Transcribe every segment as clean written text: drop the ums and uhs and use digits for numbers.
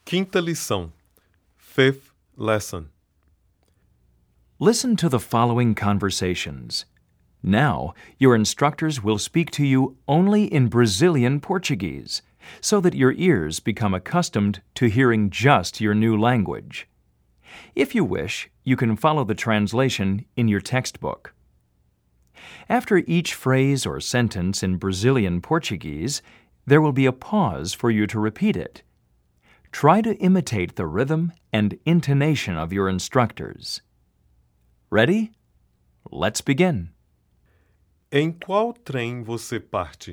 Quinta lição. Fifth lesson. Listen to the following conversations. Now, your instructors will speak to you only in Brazilian Portuguese, so that your ears become accustomed to hearing just your new language. If you wish, you can follow the translation in your textbook. After each phrase or sentence in Brazilian Portuguese, there will be a pause for you to repeat it. Try to imitate the rhythm and intonation of your instructors. Ready? Let's begin. Em qual trem você parte?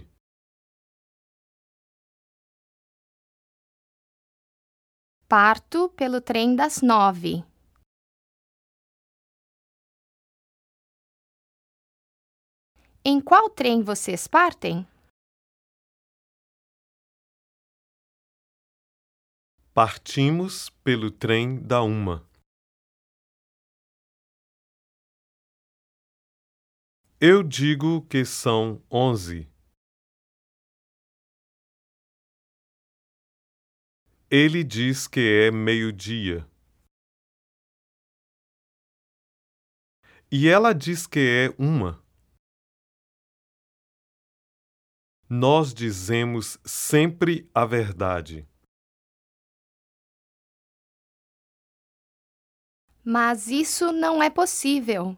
Parto pelo trem das 9. Em qual trem vocês partem? Partimos pelo trem da 1. Eu digo que são 11. Ele diz que é meio-dia. E ela diz que é 1. Nós dizemos sempre a verdade. Mas isso não é possível.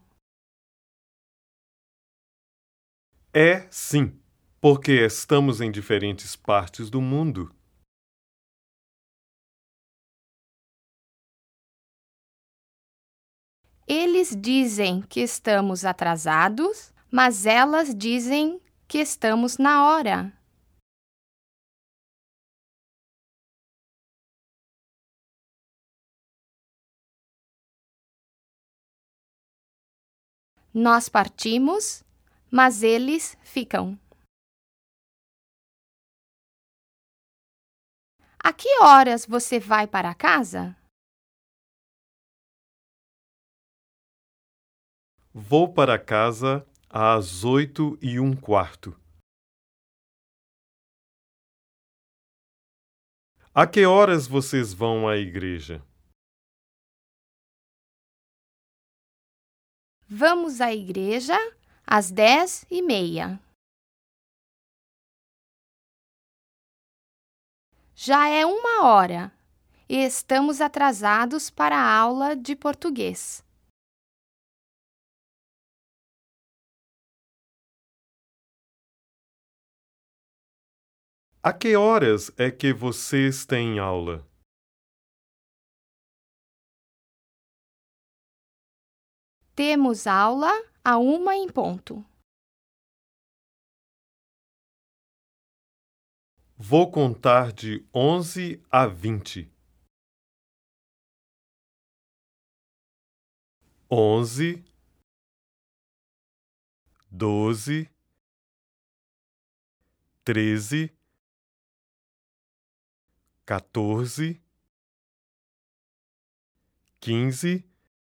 É sim, porque estamos em diferentes partes do mundo. Eles dizem que estamos atrasados, mas elas dizem que estamos na hora. Nós partimos, mas eles ficam. A que horas você vai para casa? Vou para casa às 8:15. A que horas vocês vão à igreja? Vamos à igreja às 10:30. Já é 1 hora e estamos atrasados para a aula de português. A que horas é que vocês têm aula? Temos aula à 1:00. Vou contar de 11 a 20. 11, 12, 13, 14, 15,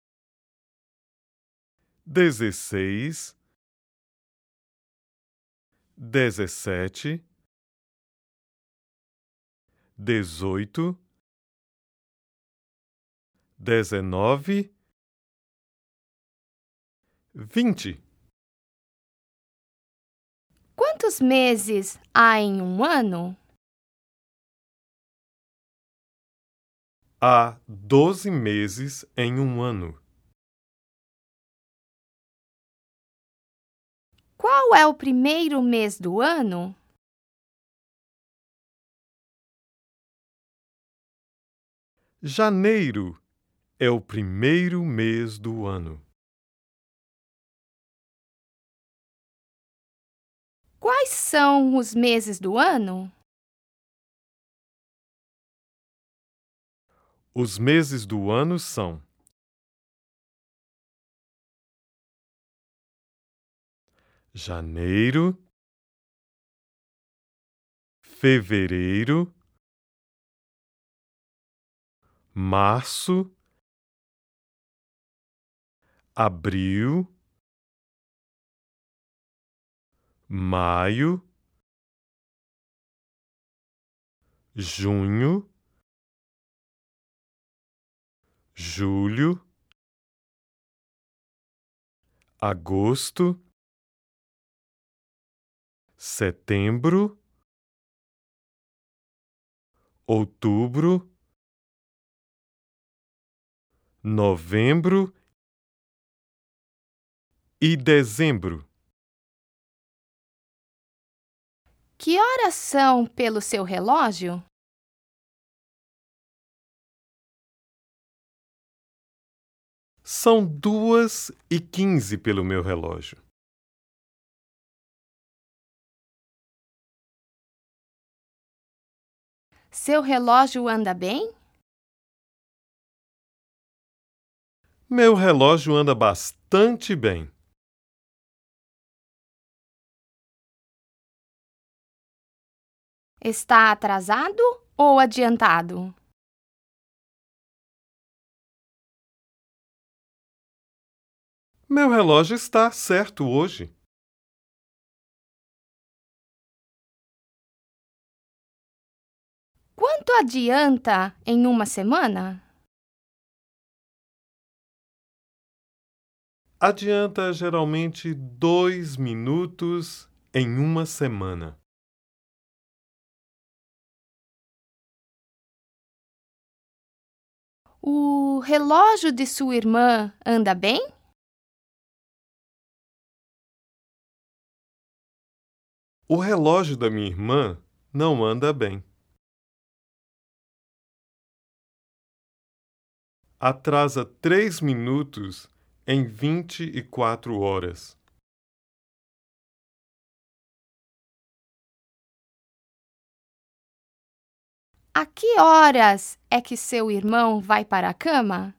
16, 17, 18, 19, 20. Quantos meses há em um ano? Há 12 meses em um ano. Qual é o primeiro mês do ano? Janeiro é o primeiro mês do ano. Quais são os meses do ano? Os meses do ano são janeiro, fevereiro, março, abril, maio, junho, julho, agosto, setembro, outubro, novembro e dezembro. Que horas são pelo seu relógio? São 2h15 pelo meu relógio. Seu relógio anda bem? Meu relógio anda bastante bem. Está atrasado ou adiantado? Meu relógio está certo hoje. Quanto adianta em uma semana? Adianta geralmente 2 minutos em uma semana. O relógio de sua irmã anda bem? O relógio da minha irmã não anda bem. Atrasa 3 minutos em 24 horas. A que horas é que seu irmão vai para a cama?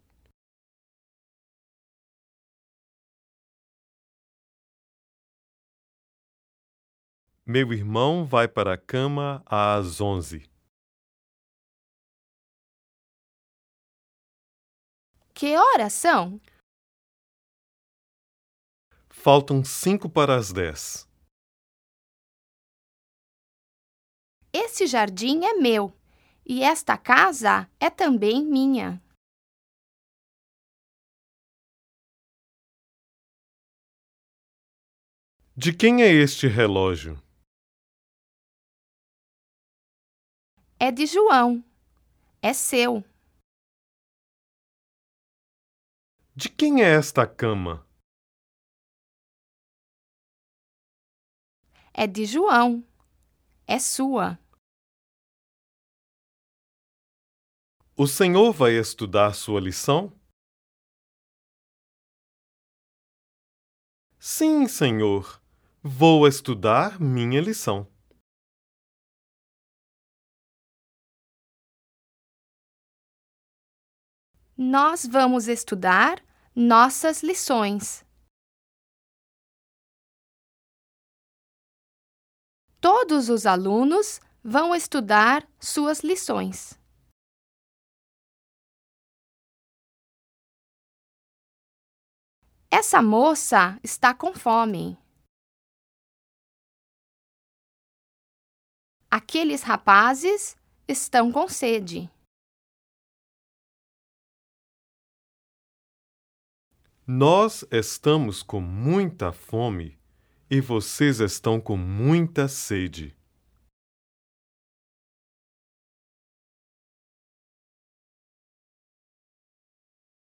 Meu irmão vai para a cama às 11. Que horas são? Faltam 5 para as 10. Esse jardim é meu e esta casa é também minha. De quem é este relógio? É de João. É seu. De quem é esta cama? É de João. É sua. O senhor vai estudar sua lição? Sim, senhor. Vou estudar minha lição. Nós vamos estudar nossas lições. Todos os alunos vão estudar suas lições. Essa moça está com fome. Aqueles rapazes estão com sede. Nós estamos com muita fome e vocês estão com muita sede.